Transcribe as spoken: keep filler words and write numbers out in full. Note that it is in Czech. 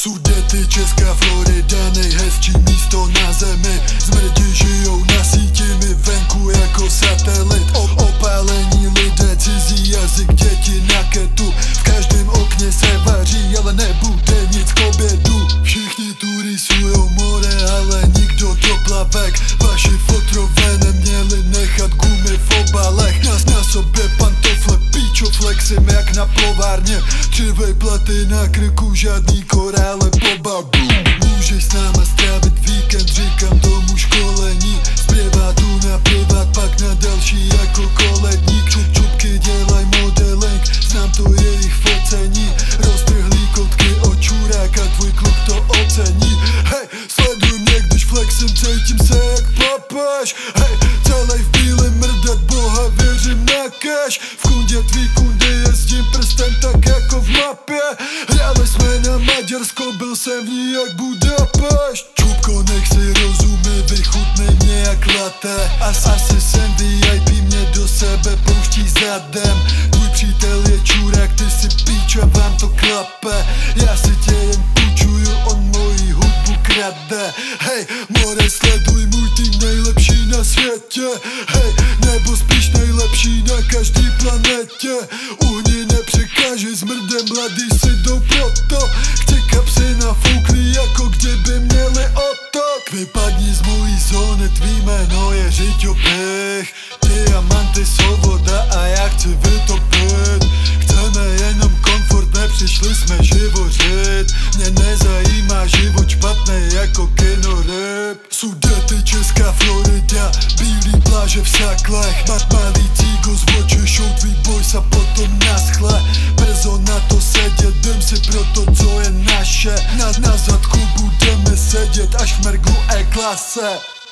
Sudety, Česká Florida, nejhezčí místo na zemi. Zmrdi žijou na síti, my venku jako satelit. Opálení lidé, cizí jazyk, děti na ketu. V každém okně se vaří, ale nebude nic k obědu. Všichni tu rysujou more, ale nikdo do plavek. Vaši fotrové neměli nechat gumy v obalech. Nás na sobě pantofle, píčo, flexím jak na plovárně. Třivej platy na krku, žádný korále po babu. Můžeš s náma strávit víkend, říkám tomu školení. Z privátu na privát, pak na další jako koledník. Čup, čupky dělaj modeling, znám to jejich focení. Roztrhlý koutky od čuráka, tvůj kluk to ocení. Hej, sleduj mě, když flexím, cítím se jak papaš. Hej, celej v bílém, mrdat boha, věřím na cash. V kundě tvý kundy jezdím prstem tak jako v mapě. Hráli jsme na Maďarsko, byl jsem v ní jak Budapešť. Čupko, nech si rozumí, vychutnej mě jak latte. As, asi jsem V I P, mě do sebe pouští zadem. Tvůj přítel je čurák, ty si píč a vám to klape. Já si tě jen půjčuju, on moji hudbu krade. Hej, more, sleduj můj tým, nejlepší na světě. Hej, nebo spíš nejlepší na každý planetě. Uhni nepřekáží, s mrdem mladý si jdou proto. Chci kapsy nafoukli, jako kdyby měli otok. Vypadni z mojí zóny, tvý jméno je Řiďo Pech. Diamanty jsou voda a já chci vytopit. Chceme jenom komfort, nepřišli jsme živořit. Mě nezajímá život špatný jako kinoryb. Sudety, Česká Florida, bílý pláže v saklech. Mat malý cígo z očišou, tvý boys a potom naschle. Brzo na to sedět, jdem si pro to, co je naše. Na, na zadku budeme sedět až v mergu E-klase.